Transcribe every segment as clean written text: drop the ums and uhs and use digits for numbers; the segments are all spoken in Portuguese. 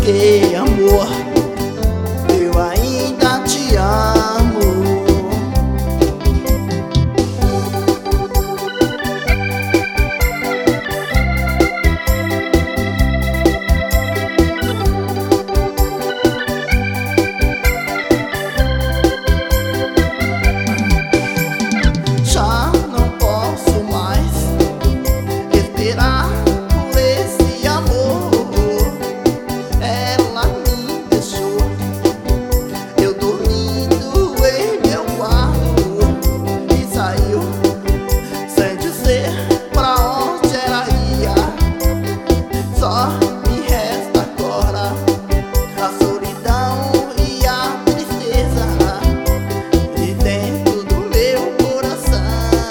porque, amor, eu ainda te amo. Já não posso mais esperar por esse amor. Ela me deixou, eu dormindo em meu quarto, e saiu sem dizer pra onde ela ia. Só me resta agora a solidão e a tristeza de dentro do meu coração.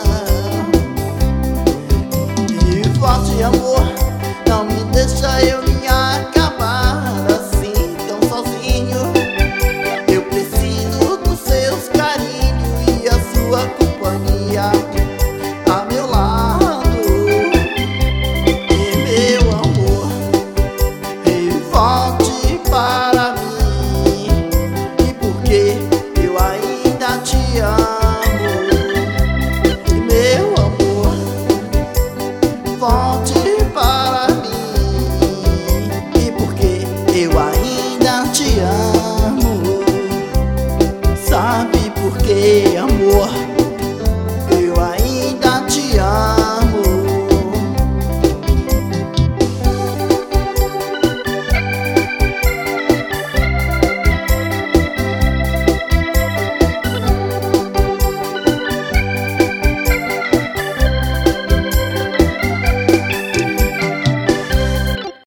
E forte amor, não me deixa eu me acabar assim tão sozinho. Eu preciso dos seus carinhos e a sua companhia a meu lado. E meu amor, e volte para mim, e porque eu ainda te amo. E meu amor, volte para mim, e porque eu ainda te amo. Sabe por quê,